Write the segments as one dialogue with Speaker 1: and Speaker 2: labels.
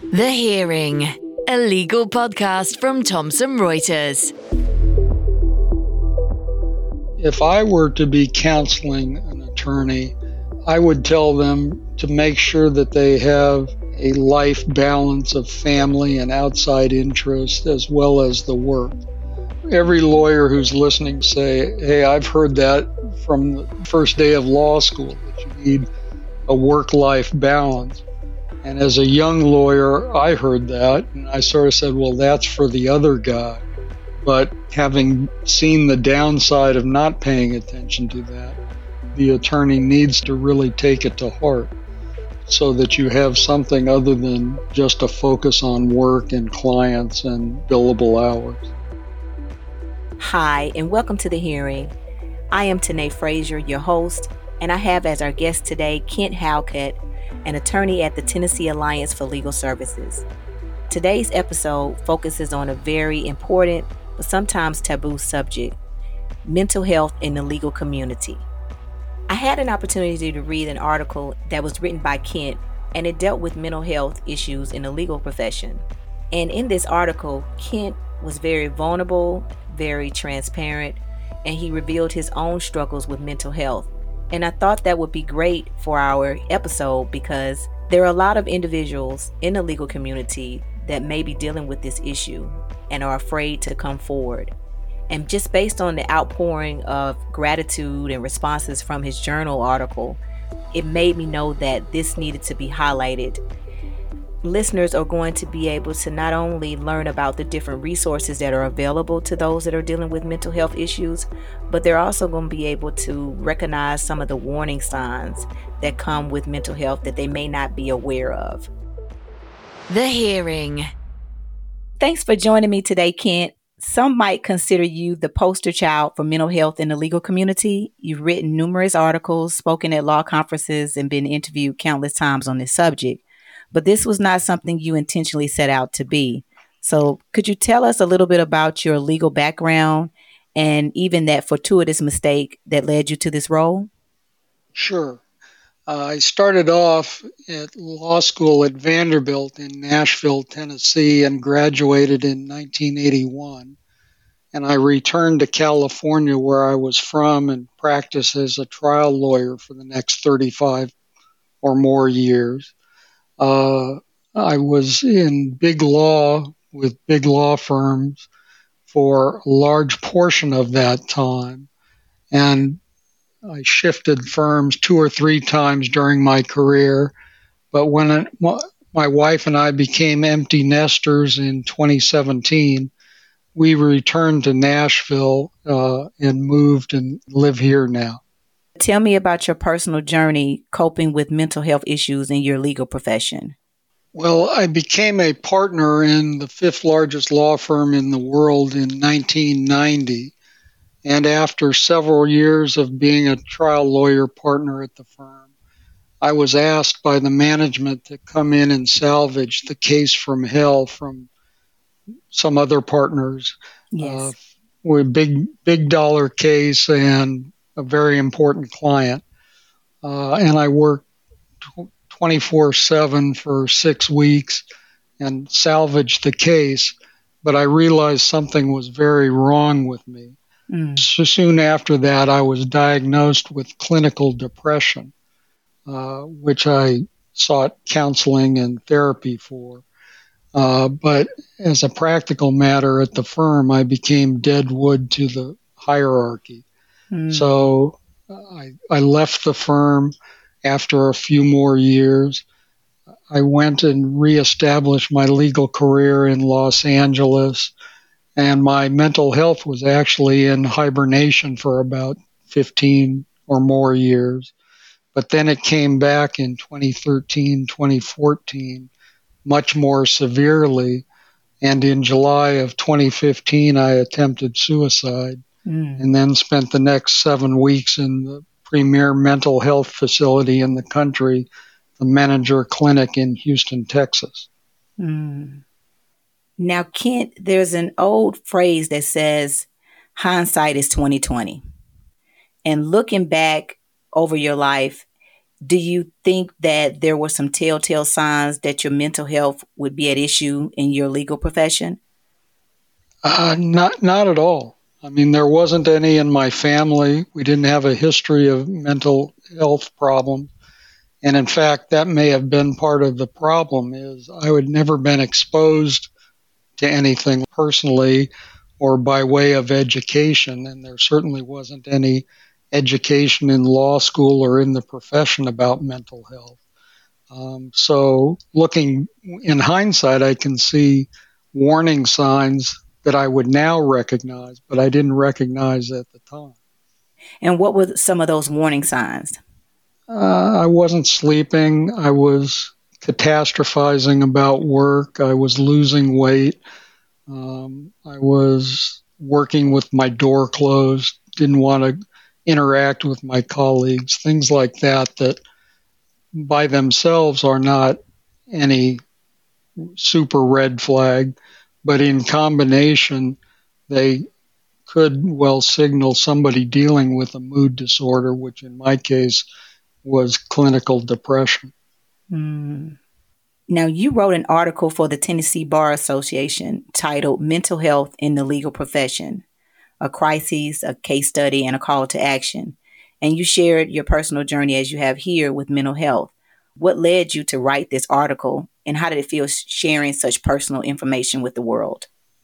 Speaker 1: The Hearing, a legal podcast from Thomson Reuters.
Speaker 2: If I were to be counseling an attorney, I would tell them to make sure that they have a life balance of family and outside interest as well as the work. Every lawyer who's listening say, hey, I've heard that from the first day of law school, that you need a work-life balance. And as a young lawyer, I heard that, and I sort of said, well, that's for the other guy. But having seen the downside of not paying attention to that, the attorney needs to really take it to heart so that you have something other than just a focus on work and clients and billable hours.
Speaker 3: Hi, and welcome to The Hearing. I am Tanae Frazier, your host, and I have as our guest today Kent Halkett, an attorney at the Tennessee Alliance for Legal Services. Today's episode focuses on a very important but sometimes taboo subject, mental health in the legal community. I had an opportunity to read an article that was written by Kent, and it dealt with mental health issues in the legal profession. And in this article, Kent was very vulnerable, very transparent, and he revealed his own struggles with mental health. And I thought that would be great for our episode because there are a lot of individuals in the legal community that may be dealing with this issue and are afraid to come forward. And just based on the outpouring of gratitude and responses from his journal article, it made me know that this needed to be highlighted. Listeners are going to be able to not only learn about the different resources that are available to those that are dealing with mental health issues, but they're also going to be able to recognize some of the warning signs that come with mental health that they may not be aware of.
Speaker 1: The Hearing.
Speaker 3: Thanks for joining me today, Kent. Some might consider you the poster child for mental health in the legal community. You've written numerous articles, spoken at law conferences, and been interviewed countless times on this subject. But this was not something you intentionally set out to be. So could you tell us a little bit about your legal background and even that fortuitous mistake that led you to this role?
Speaker 2: Sure. I started off at law school at Vanderbilt in Nashville, Tennessee, and graduated in 1981. And I returned to California, where I was from, and practiced as a trial lawyer for the next 35 or more years. I was in big law with big law firms for a large portion of that time. And I shifted firms 2 or 3 times during my career. But when my wife and I became empty nesters in 2017, we returned to Nashville and moved and live here now.
Speaker 3: Tell me about your personal journey coping with mental health issues in your legal profession.
Speaker 2: Well, I became a partner in the 5th largest law firm in the world in 1990. And after several years of being a trial lawyer partner at the firm, I was asked by the management to come in and salvage the case from hell from some other partners.
Speaker 3: Yes.
Speaker 2: With a big dollar case and a very important client. And I worked 24/7 for 6 weeks and salvaged the case. But I realized something was very wrong with me. So soon after that, I was diagnosed with clinical depression, which I sought counseling and therapy for. But as a practical matter at the firm, I became dead wood to the hierarchy. So I left the firm after a few more years. I went and reestablished my legal career in Los Angeles, and my mental health was actually in hibernation for about 15 or more years. But then it came back in 2013, 2014, much more severely. And in July of 2015, I attempted suicide and then spent the next 7 weeks in the premier mental health facility in the country, the Menninger Clinic in Houston, Texas.
Speaker 3: Now, Kent, there's an old phrase that says, hindsight is 20/20. And looking back over your life, Do you think that there were some telltale signs that your mental health would be at issue in your legal profession?
Speaker 2: Not at all. I mean, there wasn't any in my family. We didn't have a history of mental health problems. And in fact, that may have been part of the problem is I had never been exposed to anything personally or by way of education. And there certainly wasn't any education in law school or in the profession about mental health. So looking in hindsight, I can see warning signs that I would now recognize, but I didn't recognize at the time.
Speaker 3: And what were some of those warning signs?
Speaker 2: I wasn't sleeping. I was catastrophizing about work. I was losing weight. I was working with my door closed, didn't want to interact with my colleagues, things like that, that by themselves are not any super red flag, but in combination, they could well signal somebody dealing with a mood disorder, which in my case was clinical depression.
Speaker 3: Now, you wrote an article for the Tennessee Bar Association titled Mental Health in the Legal Profession, a crisis, a case study, and a call to action. And you shared your personal journey as you have here with mental health. What led you to write this article, and how did it feel sharing such personal information with the world?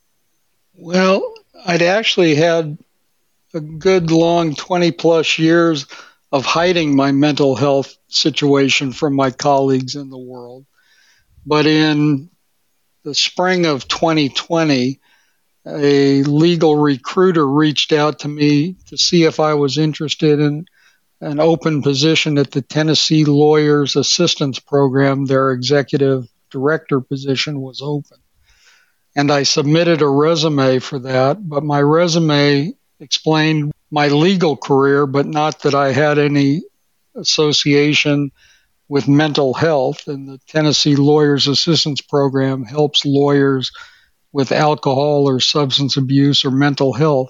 Speaker 2: Well, I'd actually had a good long 20 plus years of hiding my mental health situation from my colleagues in the world. But in the spring of 2020, a legal recruiter reached out to me to see if I was interested in an open position at the Tennessee Lawyers Assistance Program. Their executive director position was open. And I submitted a resume for that, but my resume explained my legal career, but not that I had any association with mental health. And the Tennessee Lawyers Assistance Program helps lawyers with alcohol or substance abuse or mental health.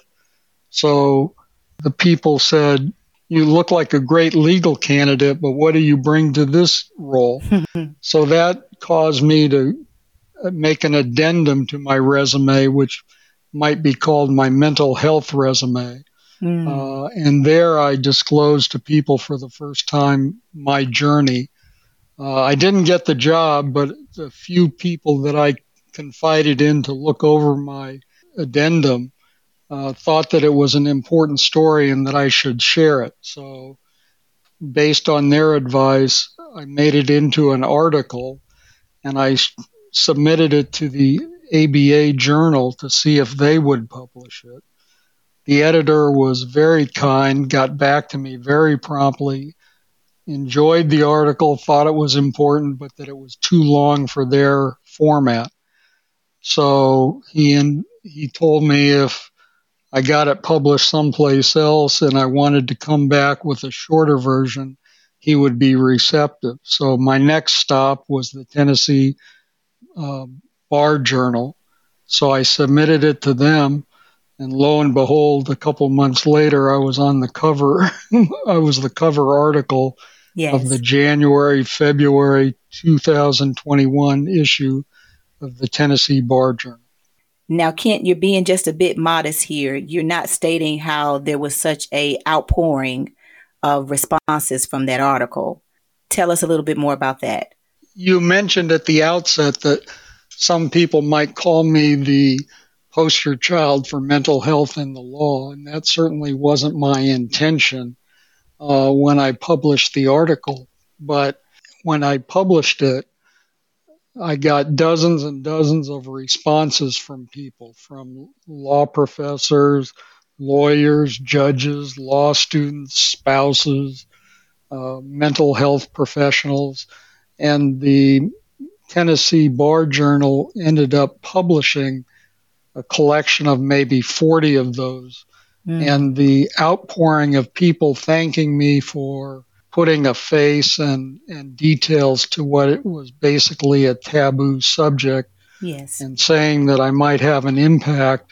Speaker 2: So the people said, "You look like a great legal candidate, but what do you bring to this role?" So that caused me to make an addendum to my resume, which might be called my mental health resume. And there I disclosed to people for the first time my journey. I didn't get the job, but the few people that I confided in to look over my addendum thought that it was an important story and that I should share it. So based on their advice, I made it into an article, and I submitted it to the ABA Journal to see if they would publish it. The editor was very kind, got back to me very promptly, enjoyed the article, thought it was important, but that it was too long for their format. So he told me if I got it published someplace else and I wanted to come back with a shorter version, he would be receptive. So my next stop was the Tennessee Bar Journal. So I submitted it to them, and lo and behold, a couple months later, I was on the cover. I was the cover article of the January-February 2021 issue of the Tennessee Bar Journal.
Speaker 3: Now, Kent, you're being just a bit modest here. You're not stating how there was such a outpouring of responses from that article. Tell us a little bit more about that.
Speaker 2: You mentioned at the outset that some people might call me the poster child for mental health in the law, and that certainly wasn't my intention when I published the article. But when I published it, I got dozens and dozens of responses from people, from law professors, lawyers, judges, law students, spouses, mental health professionals, and the Tennessee Bar Journal ended up publishing a collection of maybe 40 of those. And the outpouring of people thanking me for putting a face and details to what it was basically a taboo subject, and saying that I might have an impact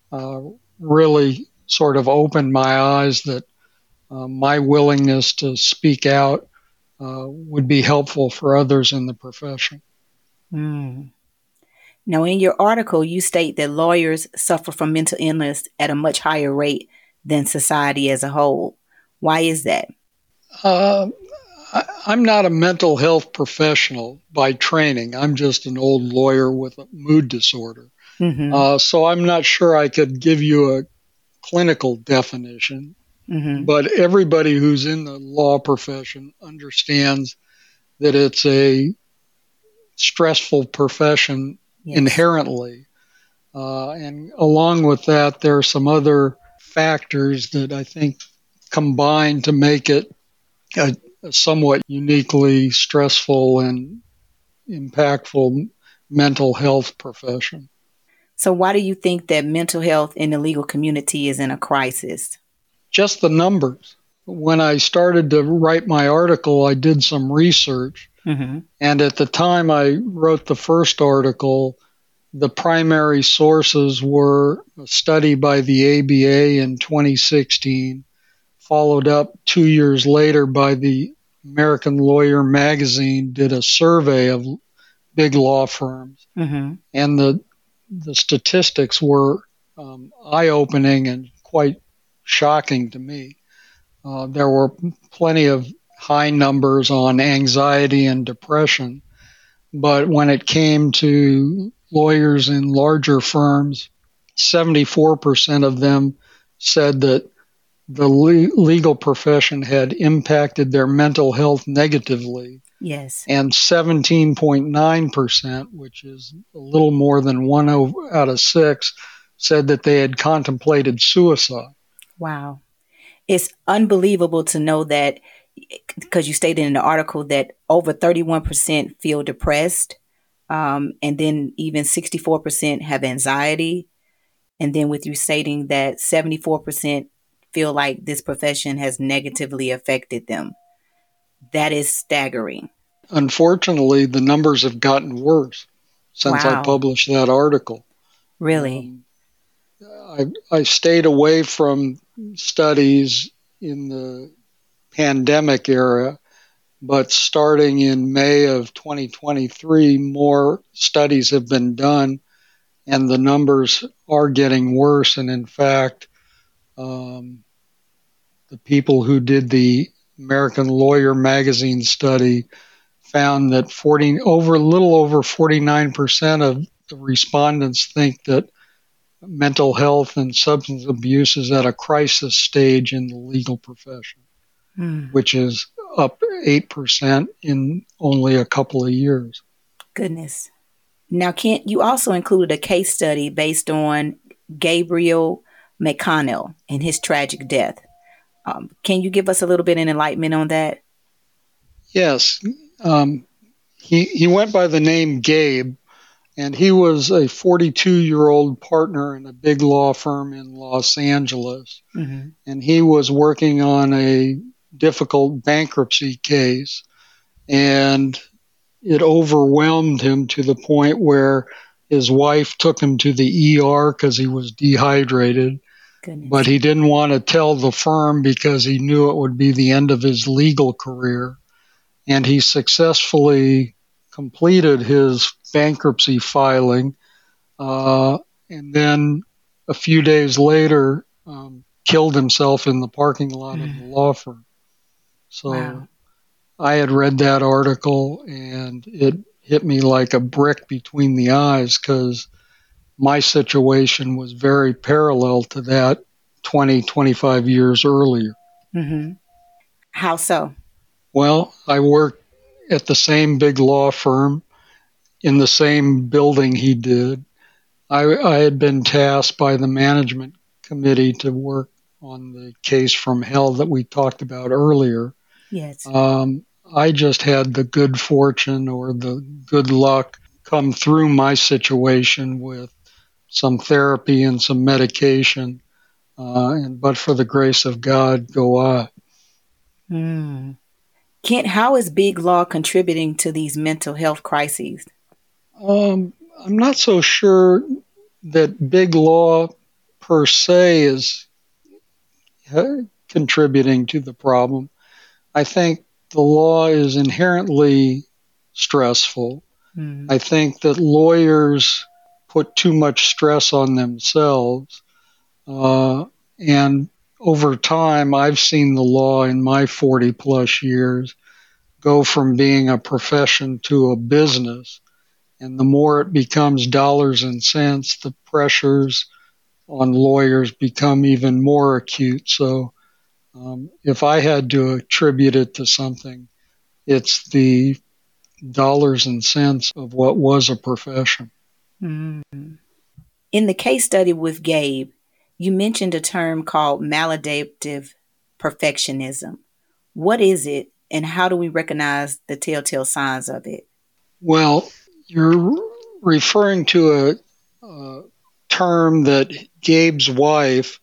Speaker 2: really sort of opened my eyes that my willingness to speak out would be helpful for others in the profession.
Speaker 3: Mm. Now, in your article, you state that lawyers suffer from mental illness at a much higher rate than society as a whole. Why is that?
Speaker 2: I'm not a mental health professional by training. I'm just an old lawyer with a mood disorder.
Speaker 3: Mm-hmm.
Speaker 2: So I'm not sure I could give you a clinical definition, but everybody who's in the law profession understands that it's a stressful profession inherently. And along with that, there are some other factors that I think combine to make it a somewhat uniquely stressful and impactful mental health profession.
Speaker 3: So why do you think that mental health in the legal community is in a crisis?
Speaker 2: Just the numbers. When I started to write my article, I did some research. And at the time I wrote the first article, the primary sources were a study by the ABA in 2016, followed up 2 years later by the American Lawyer magazine did a survey of big law firms. And the statistics were eye-opening and quite shocking to me. There were plenty of high numbers on anxiety and depression, but when it came to lawyers in larger firms, 74% of them said that the legal profession had impacted their mental health negatively.
Speaker 3: Yes.
Speaker 2: And 17.9%, which is a little more than 1 out of 6, said that they had contemplated suicide.
Speaker 3: Wow. It's unbelievable to know that, because you stated in the article that over 31% feel depressed, and then even 64% have anxiety. And then with you stating that 74% feel like this profession has negatively affected them. That is staggering.
Speaker 2: Unfortunately, the numbers have gotten worse since I published that article.
Speaker 3: Really?
Speaker 2: I stayed away from studies in the pandemic era, but starting in May of 2023, more studies have been done, and the numbers are getting worse. And in fact, the people who did the American Lawyer magazine study found that a little over 49% of the respondents think that mental health and substance abuse is at a crisis stage in the legal profession, which is up 8% in only a couple of years.
Speaker 3: Goodness. Now, Kent, you also included a case study based on Gabriel McConnell and his tragic death. Can you give us a little bit of enlightenment on that?
Speaker 2: Yes. He went by the name Gabe, and he was a 42-year-old partner in a big law firm in Los Angeles. And he was working on a difficult bankruptcy case, and it overwhelmed him to the point where his wife took him to the ER because he was dehydrated.
Speaker 3: Goodness.
Speaker 2: But he didn't want to tell the firm because he knew it would be the end of his legal career. And he successfully completed his bankruptcy filing, and then a few days later killed himself in the parking lot of the law firm. So I had read that article, and it hit me like a brick between the eyes because my situation was very parallel to that 20, 25 years earlier.
Speaker 3: How so?
Speaker 2: Well, I worked at the same big law firm in the same building he did. I had been tasked by the management committee to work on the case from hell that we talked about earlier.
Speaker 3: Yes.
Speaker 2: I just had the good fortune or the good luck come through my situation with some therapy and some medication. But for the grace of God, go I.
Speaker 3: Kent, how is big law contributing to these mental health crises?
Speaker 2: I'm not so sure that big law per se is contributing to the problem. I think the law is inherently stressful. I think that lawyers put too much stress on themselves. And over time, I've seen the law in my 40 plus years go from being a profession to a business. And the more it becomes dollars and cents, the pressures on lawyers become even more acute. So if I had to attribute it to something, it's the dollars and cents of what was a profession.
Speaker 3: In the case study with Gabe, you mentioned a term called maladaptive perfectionism. What is it, and how do we recognize the telltale signs of it?
Speaker 2: Well, you're referring to a term that Gabe's wife,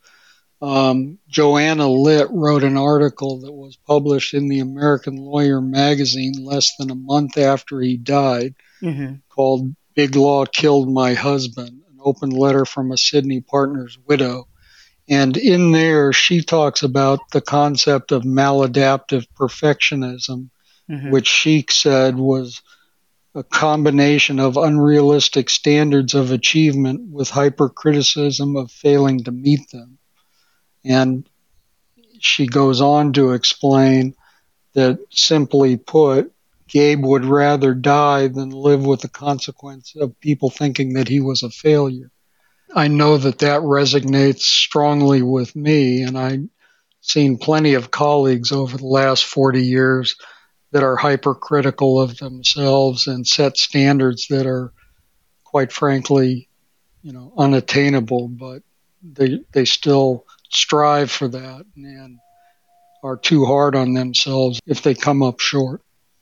Speaker 2: Joanna Litt, wrote an article that was published in the American Lawyer magazine less than a month after he died, called Big Law Killed My Husband, an open letter from a Sydney partner's widow. And in there, she talks about the concept of maladaptive perfectionism, which she said was a combination of unrealistic standards of achievement with hypercriticism of failing to meet them. And she goes on to explain that, simply put, Gabe would rather die than live with the consequence of people thinking that he was a failure. I know that that resonates strongly with me, and I've seen plenty of colleagues over the last 40 years that are hypercritical of themselves and set standards that are, quite frankly, unattainable, but they still strive for that and are too hard on themselves if they come up short.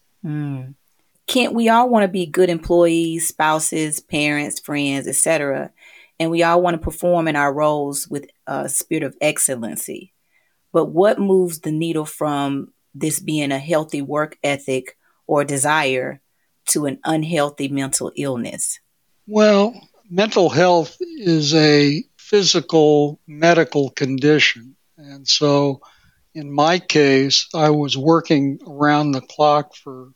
Speaker 3: Can't we all want to be good employees, spouses, parents, friends, etc.? And we all want to perform in our roles with a spirit of excellency. But what moves the needle from this being a healthy work ethic or desire to an unhealthy mental illness?
Speaker 2: Well, mental health is a physical medical condition. And so in my case, I was working around the clock for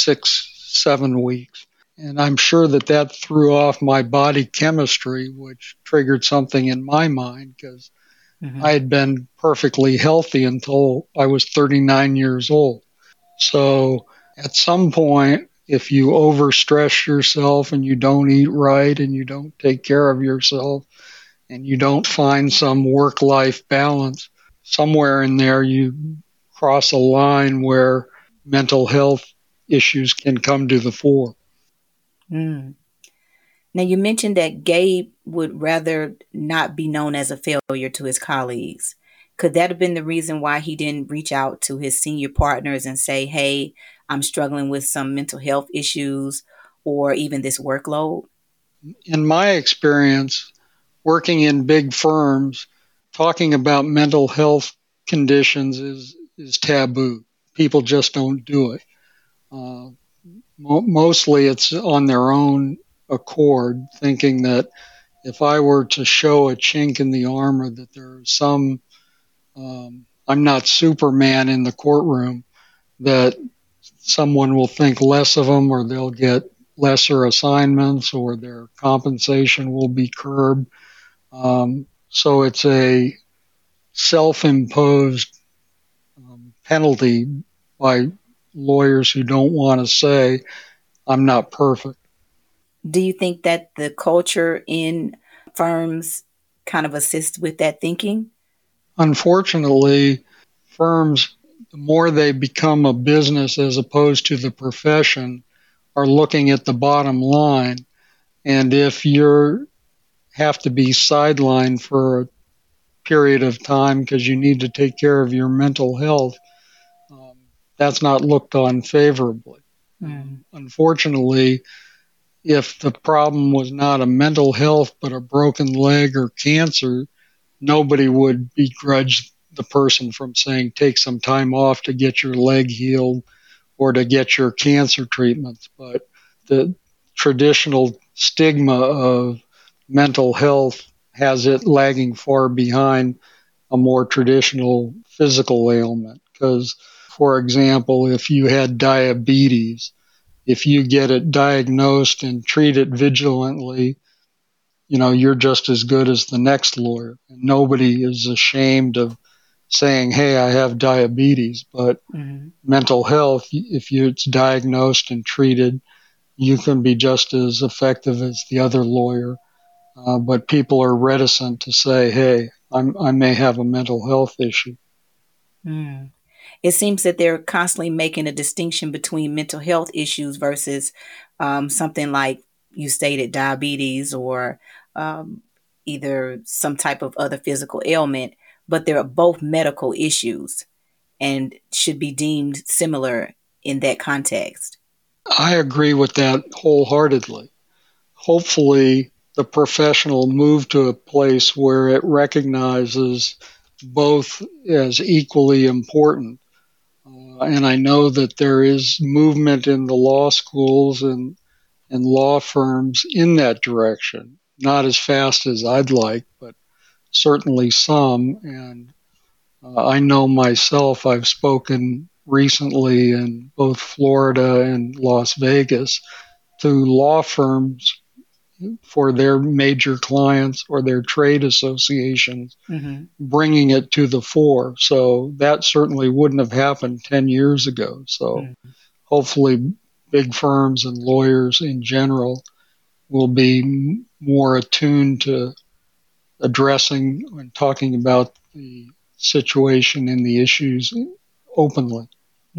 Speaker 2: 6-7 weeks. And I'm sure that threw off my body chemistry, which triggered something in my mind because I had been perfectly healthy until I was 39 years old. So at some point, if you overstress yourself and you don't eat right and you don't take care of yourself and you don't find some work-life balance, somewhere in there you cross a line where mental health issues can come to the fore.
Speaker 3: Now, you mentioned that Gabe would rather not be known as a failure to his colleagues. Could that have been the reason why he didn't reach out to his senior partners and say, hey, I'm struggling with some mental health issues or even this workload?
Speaker 2: In my experience, working in big firms, talking about mental health conditions is taboo. People just don't do it. Mostly it's on their own accord, thinking that if I were to show a chink in the armor that there's some, I'm not Superman in the courtroom, that someone will think less of them or they'll get lesser assignments or their compensation will be curbed. So it's a self-imposed penalty by lawyers who don't want to say, I'm not perfect.
Speaker 3: Do you think that the culture in firms kind of assists with that thinking?
Speaker 2: Unfortunately, firms, the more they become a business as opposed to the profession, are looking at the bottom line. And if you have to be sidelined for a period of time because you need to take care of your mental health, that's not looked on favorably. Unfortunately, if the problem was not a mental health but a broken leg or cancer, nobody would begrudge the person from saying take some time off to get your leg healed or to get your cancer treatments. But the traditional stigma of mental health has it lagging far behind a more traditional physical ailment, because for example, if you had diabetes, if you get it diagnosed and treat it vigilantly, you're just as good as the next lawyer. And nobody is ashamed of saying, hey, I have diabetes. But mental health, if it's diagnosed and treated, you can be just as effective as the other lawyer. But people are reticent to say, hey, I may have a mental health issue.
Speaker 3: It seems that they're constantly making a distinction between mental health issues versus something like you stated, diabetes or either some type of other physical ailment, but they're both medical issues and should be deemed similar in that context.
Speaker 2: I agree with that wholeheartedly. Hopefully, the profession will move to a place where it recognizes both as equally important. And I know that there is movement in the law schools and law firms in that direction. Not as fast as I'd like, but certainly some. And I know myself, I've spoken recently in both Florida and Las Vegas to law firms for their major clients or their trade associations, bringing it to the fore. So that certainly wouldn't have happened 10 years ago. So hopefully big firms and lawyers in general will be more attuned to addressing and talking about the situation and the issues openly.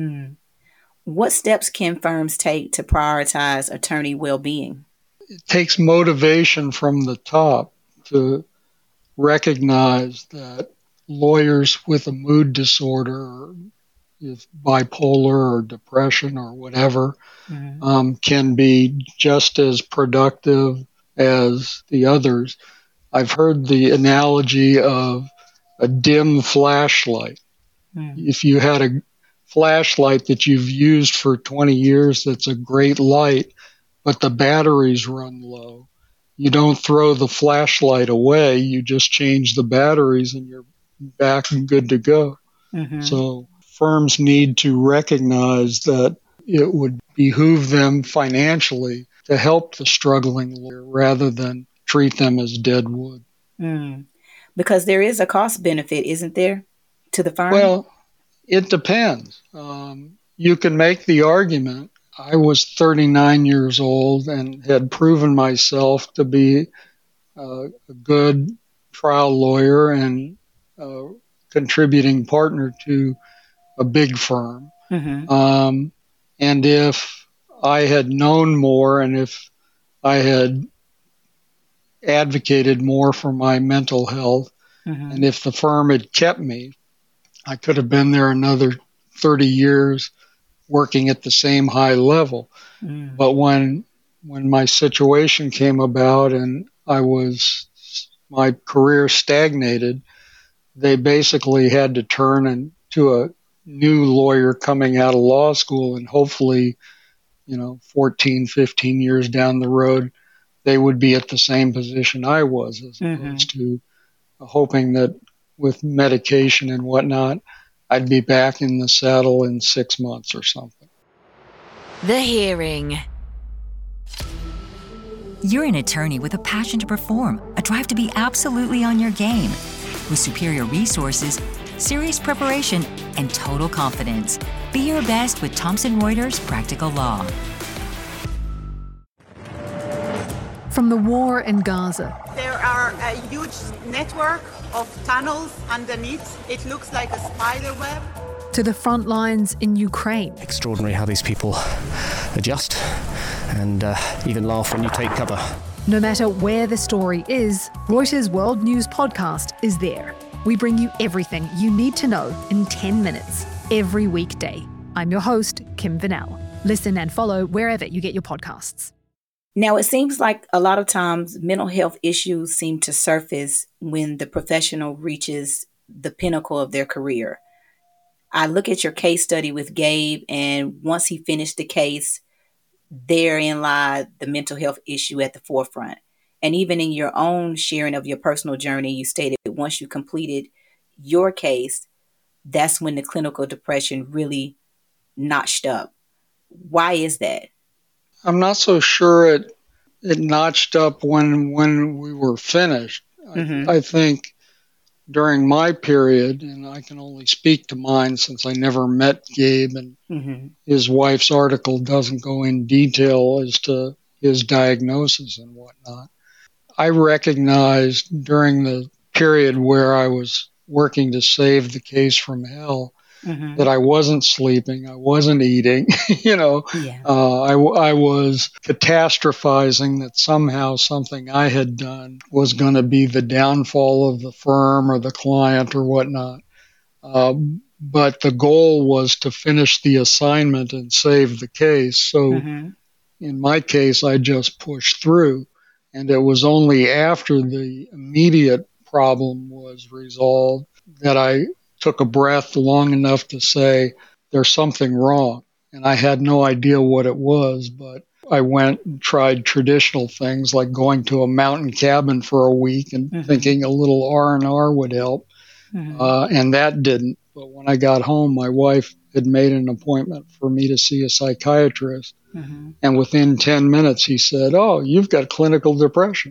Speaker 3: What steps can firms take to prioritize attorney well-being?
Speaker 2: It takes motivation from the top to recognize that lawyers with a mood disorder, or if bipolar or depression or whatever, can be just as productive as the others. I've heard the analogy of a dim flashlight. If you had a flashlight that you've used for 20 years that's a great light, but the batteries run low, you don't throw the flashlight away. You just change the batteries and you're back and good to go. So firms need to recognize that it would behoove them financially to help the struggling lawyer rather than treat them as dead wood.
Speaker 3: Because there is a cost benefit, isn't there, to the firm?
Speaker 2: Well, it depends. You can make the argument. I was 39 years old and had proven myself to be a good trial lawyer and a contributing partner to a big firm. And if I had known more and if I had advocated more for my mental health, and if the firm had kept me, I could have been there another 30 years working at the same high level. But when my situation came about and my career stagnated, they basically had to turn into a new lawyer coming out of law school, and hopefully, 14, 15 years down the road, they would be at the same position I was, as opposed to hoping that with medication and whatnot, I'd be back in the saddle in 6 months or something.
Speaker 1: The Hearing.
Speaker 4: You're an attorney with a passion to perform, a drive to be absolutely on your game. With superior resources, serious preparation, and total confidence. Be your best with Thomson Reuters Practical Law.
Speaker 5: From the war in Gaza.
Speaker 6: There are a huge network of tunnels underneath. It looks like a spider web.
Speaker 5: To the front lines in Ukraine.
Speaker 7: Extraordinary how these people adjust and even laugh when you take cover.
Speaker 5: No matter where the story is, Reuters World News Podcast is there. We bring you everything you need to know in 10 minutes every weekday. I'm your host, Kim Vanell. Listen and follow wherever you get your podcasts.
Speaker 3: Now, it seems like a lot of times mental health issues seem to surface when the professional reaches the pinnacle of their career. I look at your case study with Gabe, and once he finished the case, therein lied the mental health issue at the forefront. And even in your own sharing of your personal journey, you stated that once you completed your case, that's when the clinical depression really notched up. Why is that?
Speaker 2: I'm not so sure it notched up when we were finished. I think during my period, and I can only speak to mine since I never met Gabe, and his wife's article doesn't go in detail as to his diagnosis and whatnot. I recognized during the period where I was working to save the case from hell that I wasn't sleeping, I wasn't eating, I was catastrophizing that somehow something I had done was going to be the downfall of the firm or the client or whatnot. But the goal was to finish the assignment and save the case. So in my case, I just pushed through. And it was only after the immediate problem was resolved that I took a breath long enough to say, there's something wrong. And I had no idea what it was, but I went and tried traditional things like going to a mountain cabin for a week and thinking a little R&R would help. And that didn't. But when I got home, my wife had made an appointment for me to see a psychiatrist. And within 10 minutes, he said, "Oh, you've got clinical depression,"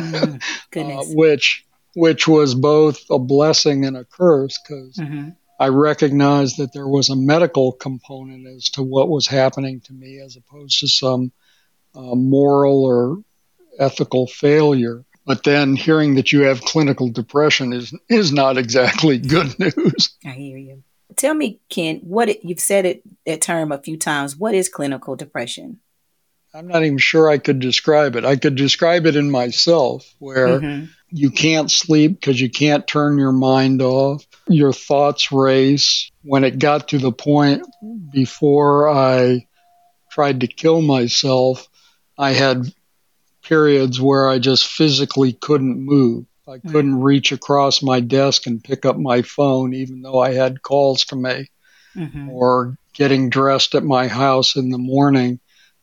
Speaker 2: which was both a blessing and a curse because I recognized that there was a medical component as to what was happening to me as opposed to some moral or ethical failure. But then hearing that you have clinical depression is not exactly good news.
Speaker 3: I hear you. Tell me, Ken, you've said that term a few times. What is clinical depression?
Speaker 2: I'm not even sure I could describe it. I could describe it in myself where you can't sleep because you can't turn your mind off. Your thoughts race. When it got to the point before I tried to kill myself, I had periods where I just physically couldn't move. I couldn't reach across my desk and pick up my phone, even though I had calls to make, or getting dressed at my house in the morning.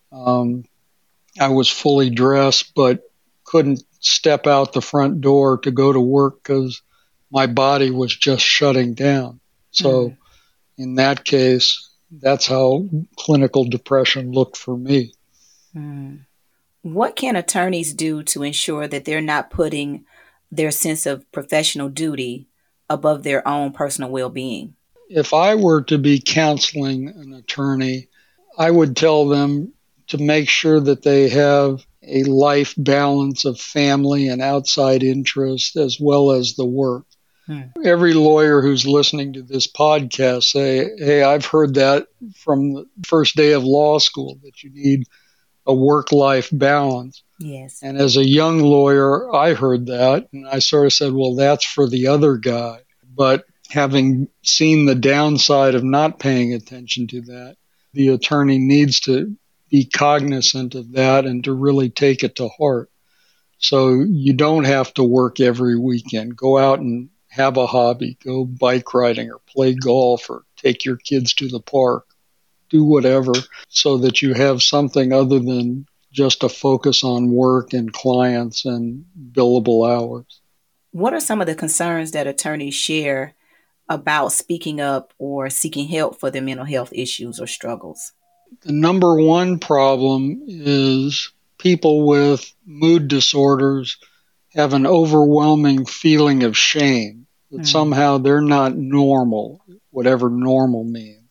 Speaker 2: I was fully dressed, but couldn't step out the front door to go to work because my body was just shutting down. So in that case, that's how clinical depression looked for me.
Speaker 3: What can attorneys do to ensure that they're not putting their sense of professional duty above their own personal well-being?
Speaker 2: If I were to be counseling an attorney, I would tell them to make sure that they have a life balance of family and outside interest as well as the work. Every lawyer who's listening to this podcast say, "Hey, I've heard that from the first day of law school, that you need a work-life balance."
Speaker 3: Yes.
Speaker 2: And as a young lawyer, I heard that, and I sort of said, well, that's for the other guy. But having seen the downside of not paying attention to that, the attorney needs to be cognizant of that and to really take it to heart. So you don't have to work every weekend. Go out and have a hobby. Go bike riding or play golf or take your kids to the park. Do whatever so that you have something other than just a focus on work and clients and billable hours.
Speaker 3: What are some of the concerns that attorneys share about speaking up or seeking help for their mental health issues or struggles?
Speaker 2: The number one problem is people with mood disorders have an overwhelming feeling of shame, that somehow they're not normal, whatever normal means.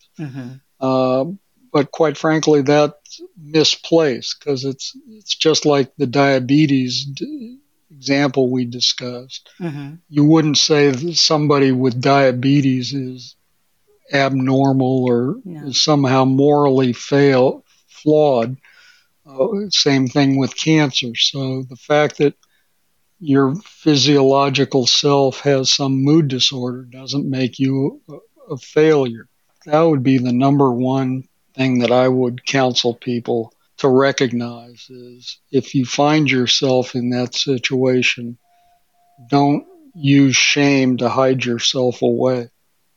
Speaker 2: But quite frankly, that's misplaced because it's just like the diabetes example we discussed. You wouldn't say that somebody with diabetes is abnormal or is somehow morally flawed. Same thing with cancer. So the fact that your physiological self has some mood disorder doesn't make you a failure. That would be the number one thing that I would counsel people to recognize is if you find yourself in that situation, don't use shame to hide yourself away.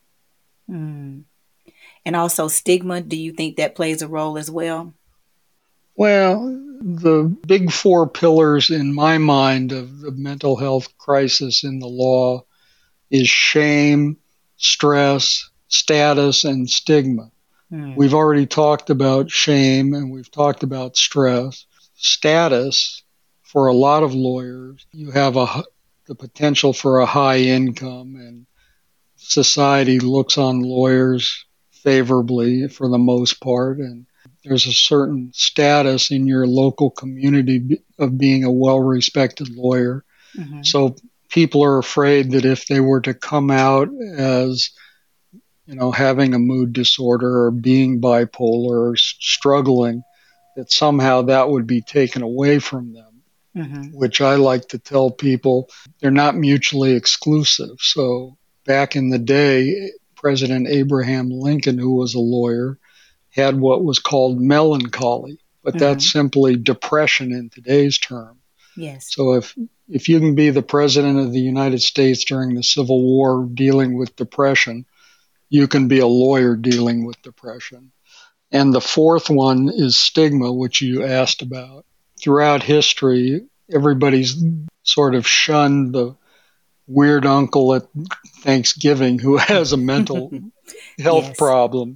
Speaker 3: And also stigma, do you think that plays a role as well?
Speaker 2: Well, the big four pillars in my mind of the mental health crisis in the law is shame, stress, status and stigma. We've already talked about shame and we've talked about stress. Status, for a lot of lawyers, you have the potential for a high income, and society looks on lawyers favorably for the most part, and there's a certain status in your local community of being a well-respected lawyer. So people are afraid that if they were to come out as, having a mood disorder or being bipolar or struggling, that somehow that would be taken away from them, which I like to tell people they're not mutually exclusive. So back in the day, President Abraham Lincoln, who was a lawyer, had what was called melancholy, but that's simply depression in today's term.
Speaker 3: Yes.
Speaker 2: So if you can be the president of the United States during the Civil War dealing with depression, you can be a lawyer dealing with depression. And the fourth one is stigma, which you asked about. Throughout history, everybody's sort of shunned the weird uncle at Thanksgiving who has a mental health problem.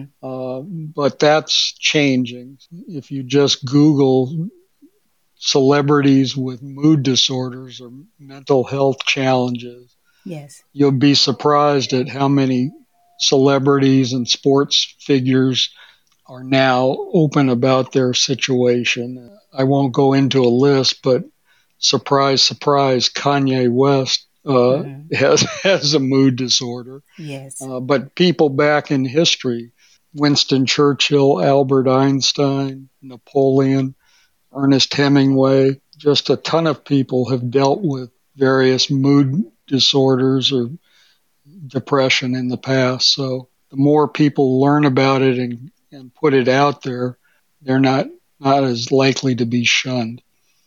Speaker 2: But that's changing. If you just Google celebrities with mood disorders or mental health challenges, you'll be surprised at how many celebrities and sports figures are now open about their situation. I won't go into a list, but surprise, surprise, Kanye West has a mood disorder.
Speaker 3: Yes.
Speaker 2: But people back in history, Winston Churchill, Albert Einstein, Napoleon, Ernest Hemingway, just a ton of people have dealt with various mood disorders or depression in the past. So the more people learn about it and put it out there, they're not as likely to be shunned.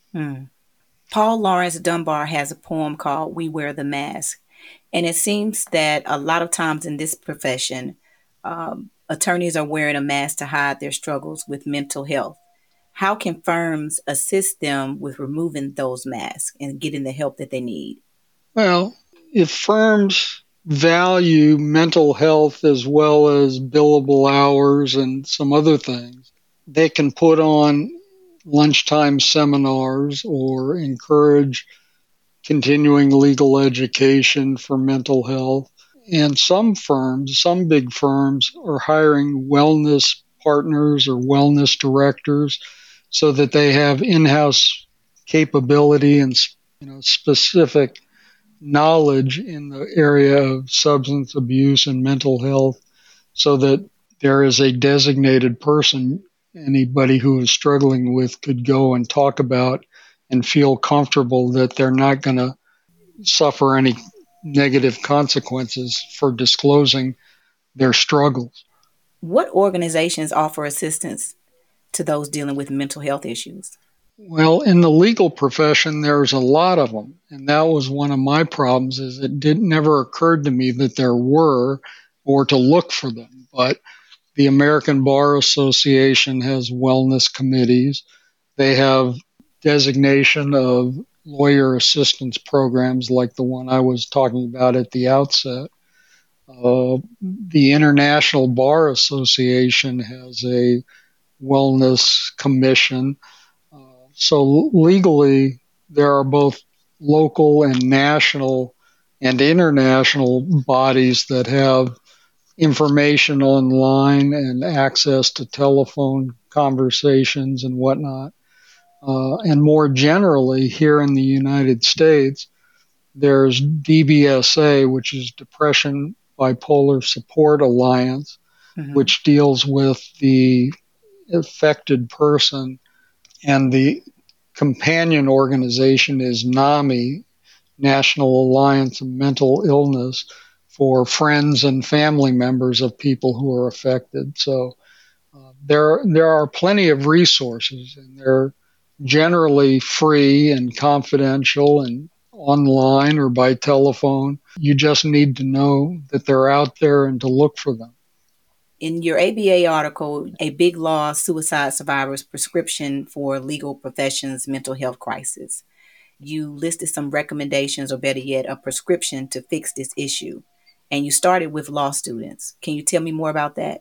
Speaker 3: Paul Laurence Dunbar has a poem called We Wear the Mask. And it seems that a lot of times in this profession, attorneys are wearing a mask to hide their struggles with mental health. How can firms assist them with removing those masks and getting the help that they need?
Speaker 2: Well, if firms value mental health as well as billable hours and some other things, they can put on lunchtime seminars or encourage continuing legal education for mental health. And some firms, some big firms, are hiring wellness partners or wellness directors so that they have in-house capability and specific knowledge in the area of substance abuse and mental health, so that there is a designated person anybody who is struggling with could go and talk about and feel comfortable that they're not going to suffer any negative consequences for disclosing their struggles.
Speaker 3: What organizations offer assistance to those dealing with mental health issues?
Speaker 2: Well, in the legal profession, there's a lot of them. And that was one of my problems, is it never occurred to me that there were, or to look for them. But the American Bar Association has wellness committees. They have designation of lawyer assistance programs like the one I was talking about at the outset. The International Bar Association has a wellness commission. So legally, there are both local and national and international bodies that have information online and access to telephone conversations and whatnot. And more generally, here in the United States, there's DBSA, which is Depression Bipolar Support Alliance, which deals with the affected person. And the companion organization is NAMI, National Alliance of Mental Illness, for friends and family members of people who are affected. So there are plenty of resources, and they're generally free and confidential and online or by telephone. You just need to know that they're out there and to look for them.
Speaker 3: In your ABA article, A Big Law Suicide Survivor's Prescription for Legal Professions Mental Health Crisis, you listed some recommendations, or better yet, a prescription to fix this issue. and you started with law students. Can you tell me more about that?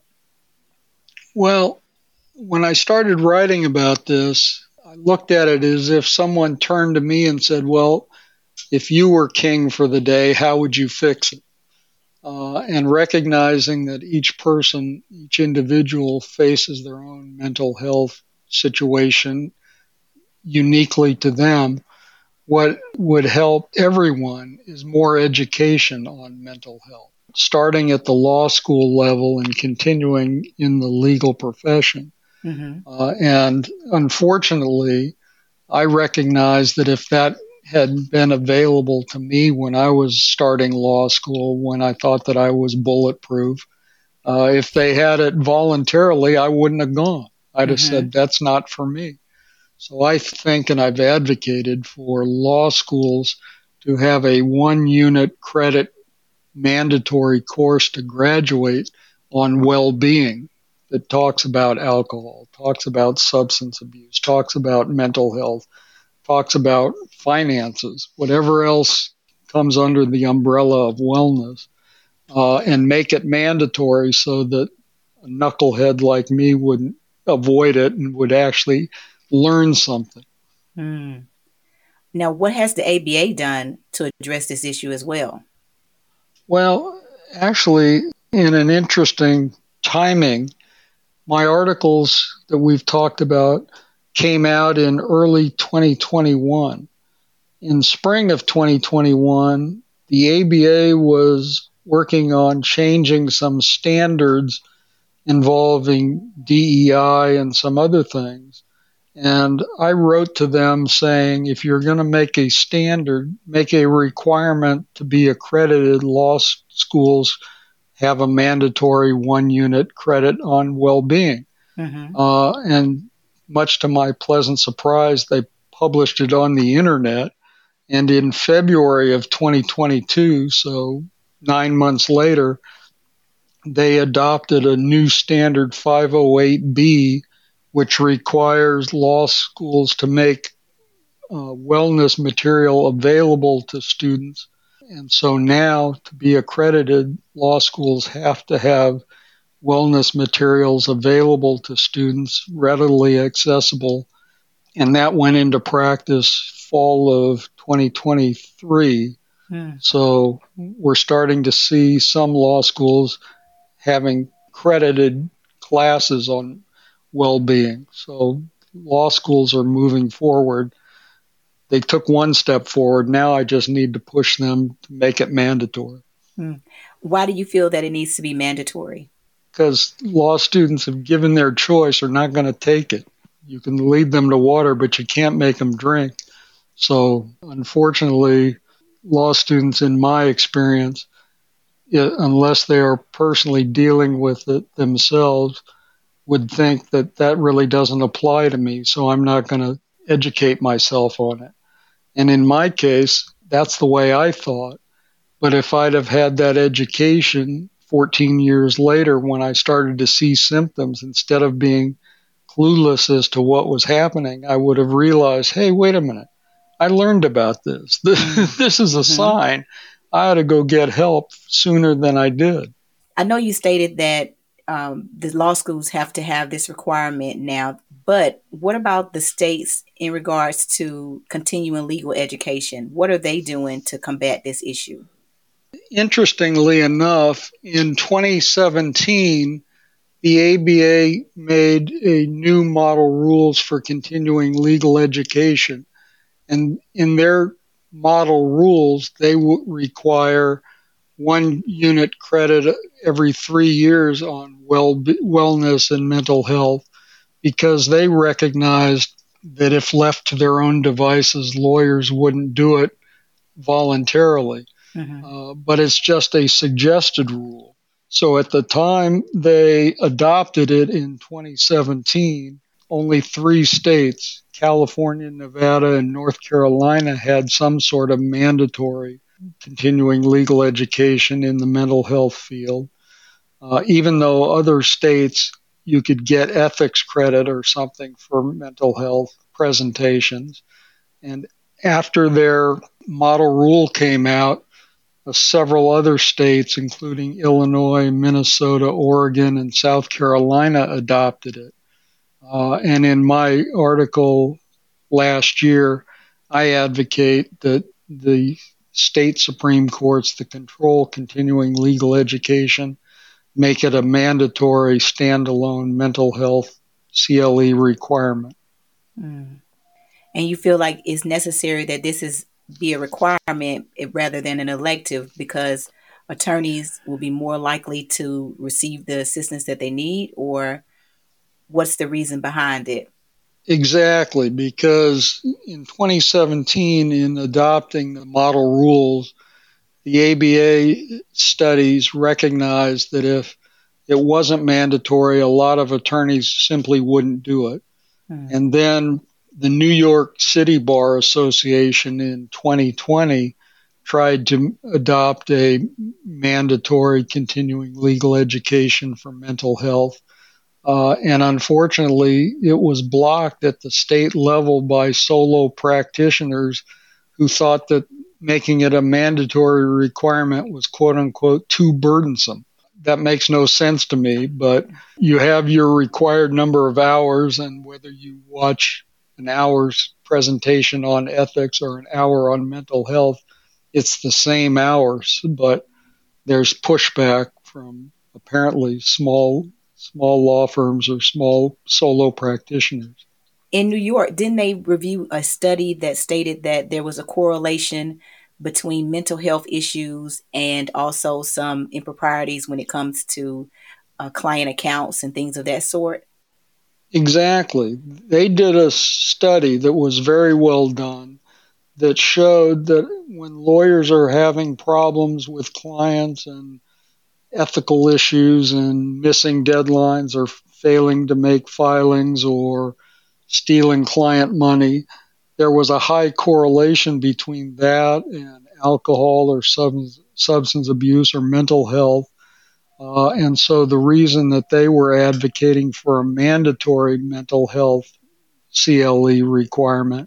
Speaker 2: Well, when I started writing about this, I looked at it as if someone turned to me and said, well, if you were king for the day, how would you fix it? And recognizing that each person, each individual faces their own mental health situation uniquely to them, what would help everyone is more education on mental health, starting at the law school level and continuing in the legal profession. And unfortunately, I recognize that if that had been available to me when I was starting law school, when I thought that I was bulletproof, if they had it voluntarily, I wouldn't have gone. I'd have said, that's not for me. So I think, and I've advocated for law schools to have a 1-unit credit mandatory course to graduate on well-being that talks about alcohol, talks about substance abuse, talks about mental health, talks about finances, whatever else comes under the umbrella of wellness, and make it mandatory so that a knucklehead like me wouldn't avoid it and would actually learn something.
Speaker 3: Now, what has the ABA done to address this issue as well?
Speaker 2: Well, actually, in an interesting timing, my articles that we've talked about came out in early 2021. In spring of 2021, the ABA was working on changing some standards involving DEI and some other things. And I wrote to them saying, if you're going to make a standard, make a requirement to be accredited, law schools have a mandatory 1-unit credit on well-being. And much to my pleasant surprise, they published it on the internet. And in February of 2022, so 9 months later, they adopted a new standard 508B, which requires law schools to make wellness material available to students. And so now, to be accredited, law schools have to have wellness materials available to students, readily accessible. And that went into practice fall of 2023. So we're starting to see some law schools having credited classes on well-being. So law schools are moving forward. They took one step forward. Now I just need to push them to make it mandatory.
Speaker 3: Why do you feel that it needs to be mandatory?
Speaker 2: Because law students have given their choice are not going to take it. You can lead them to water, but you can't make them drink. So unfortunately, law students, in my experience, unless they are personally dealing with it themselves, would think that that really doesn't apply to me, so I'm not going to educate myself on it. And in my case, that's the way I thought. But if I'd have had that education 14 years later when I started to see symptoms, instead of being clueless as to what was happening, I would have realized, hey, wait a minute, I learned about this. This is a sign. I ought to go get help sooner than I did.
Speaker 3: I know you stated that the law schools have to have this requirement now, but what about the states in regards to continuing legal education? What are they doing to combat this issue?
Speaker 2: Interestingly enough, in 2017, the ABA made a new model rules for continuing legal education. And in their model rules, they require 1-unit credit every 3 years on wellness and mental health, because they recognized that if left to their own devices, lawyers wouldn't do it voluntarily. But it's just a suggested rule. So at the time they adopted it in 2017, only 3 states, California, Nevada, and North Carolina, had some sort of mandatory continuing legal education in the mental health field. Even though other states, you could get ethics credit or something for mental health presentations. And after their model rule came out, several other states, including Illinois, Minnesota, Oregon, and South Carolina, adopted it. And in my article last year, I advocate that the state Supreme Courts that control continuing legal education make it a mandatory standalone mental health CLE requirement.
Speaker 3: Mm. And you feel like it's necessary that this be a requirement rather than an elective, because attorneys will be more likely to receive the assistance that they need, or what's the reason behind it?
Speaker 2: Exactly, because in 2017, in adopting the model rules, the ABA studies recognized that if it wasn't mandatory, a lot of attorneys simply wouldn't do it. And then the New York City Bar Association in 2020 tried to adopt a mandatory continuing legal education for mental health. And unfortunately, it was blocked at the state level by solo practitioners who thought that making it a mandatory requirement was, quote unquote, too burdensome. That makes no sense to me, but you have your required number of hours, and whether you watch an hour's presentation on ethics or an hour on mental health, it's the same hours, but there's pushback from apparently small law firms or small solo practitioners.
Speaker 3: In New York, didn't they review a study that stated that there was a correlation between mental health issues and also some improprieties when it comes to client accounts and things of that sort?
Speaker 2: Exactly. They did a study that was very well done that showed that when lawyers are having problems with clients and ethical issues and missing deadlines or failing to make filings or stealing client money, there was a high correlation between that and alcohol or substance abuse or mental health. And so the reason that they were advocating for a mandatory mental health CLE requirement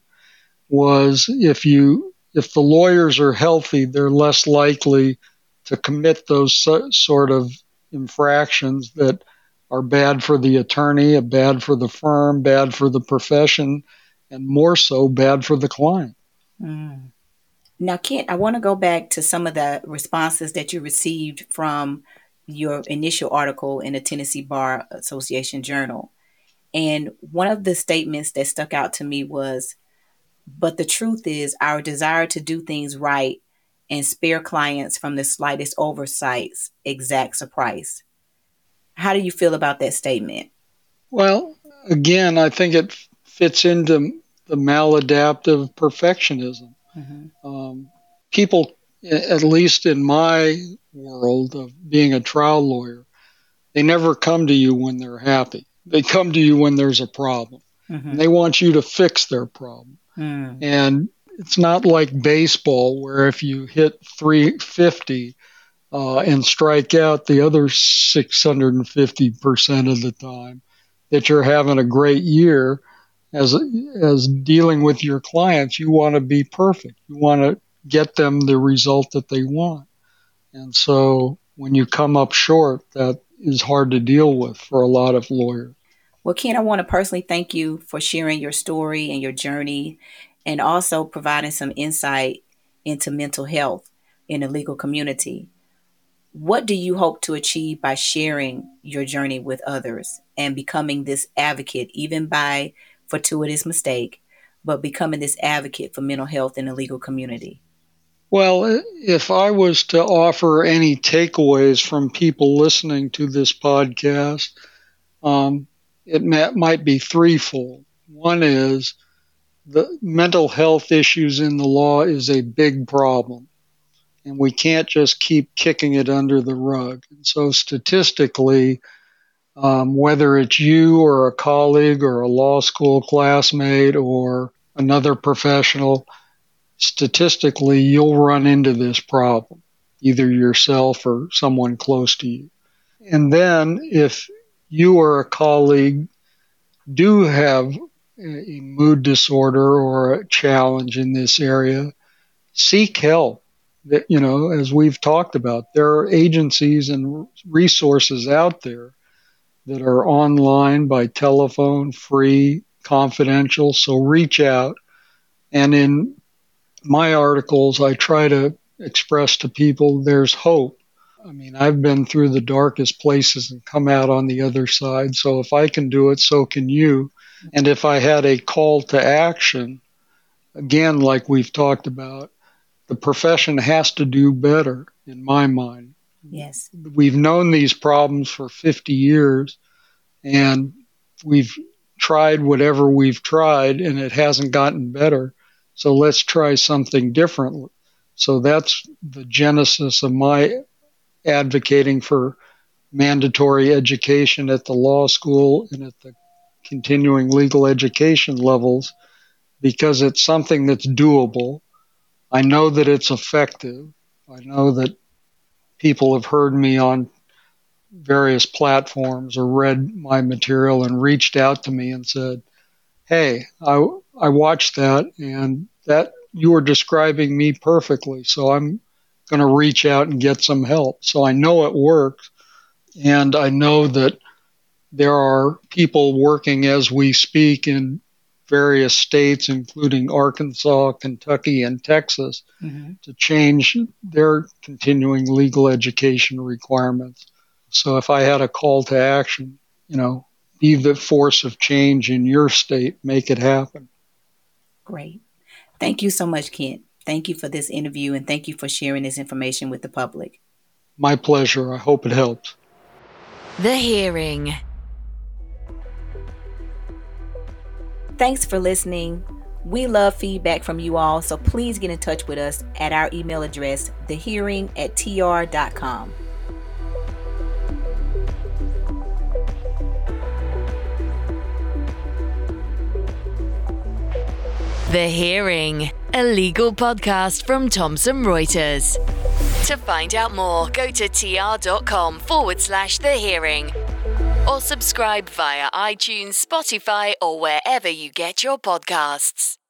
Speaker 2: was if the lawyers are healthy, they're less likely to commit those sort of infractions that are bad for the attorney, bad for the firm, bad for the profession, and more so bad for the client.
Speaker 3: Mm. Now, Kent, I want to go back to some of the responses that you received from your initial article in the Tennessee Bar Association Journal. And one of the statements that stuck out to me was, "But the truth is, our desire to do things right and spare clients from the slightest oversights exacts a price." How do you feel about that statement?
Speaker 2: Well, again, I think it fits into the maladaptive perfectionism. Mm-hmm. People, at least in my world of being a trial lawyer, they never come to you when they're happy. They come to you when there's a problem. Mm-hmm. And they want you to fix their problem. Mm. And it's not like baseball where if you hit 350 and strike out the other 650% of the time, that you're having a great year. As dealing with your clients, you want to be perfect. You want to get them the result that they want. And so when you come up short, that is hard to deal with for a lot of lawyers.
Speaker 3: Well, Ken, I want to personally thank you for sharing your story and your journey, and also providing some insight into mental health in the legal community. What do you hope to achieve by sharing your journey with others and becoming this advocate, even by fortuitous mistake, but becoming this advocate for mental health in the legal community?
Speaker 2: Well, if I was to offer any takeaways from people listening to this podcast, it might be threefold. One is the mental health issues in the law is a big problem, and we can't just keep kicking it under the rug. And so statistically, whether it's you or a colleague or a law school classmate or another professional, statistically, you'll run into this problem, either yourself or someone close to you. And then if you or a colleague do have a mood disorder or a challenge in this area, seek help. that, as we've talked about, there are agencies and resources out there that are online by telephone, free, confidential. So reach out. And in my articles, I try to express to people there's hope. I mean, I've been through the darkest places and come out on the other side. So if I can do it, so can you. And if I had a call to action, again, like we've talked about, the profession has to do better, in my mind.
Speaker 3: Yes.
Speaker 2: We've known these problems for 50 years, and we've tried whatever we've tried, and it hasn't gotten better. So let's try something different. So that's the genesis of my advocating for mandatory education at the law school and at the continuing legal education levels, because it's something that's doable. I know that it's effective. I know that people have heard me on various platforms or read my material and reached out to me and said, hey, I watched that, and that you were describing me perfectly, so I'm going to reach out and get some help. So I know it works, and I know that there are people working as we speak in various states, including Arkansas, Kentucky, and Texas, to change their continuing legal education requirements. So if I had a call to action, be the force of change in your state, make it happen.
Speaker 3: Great. Thank you so much, Kent. Thank you for this interview, and thank you for sharing this information with the public.
Speaker 2: My pleasure. I hope it helps.
Speaker 1: The Hearing.
Speaker 3: Thanks for listening. We love feedback from you all, so please get in touch with us at our email address, thehearing@tr.com.
Speaker 1: The Hearing, a legal podcast from Thomson Reuters. To find out more, go to tr.com/The Hearing. Or subscribe via iTunes, Spotify, or wherever you get your podcasts.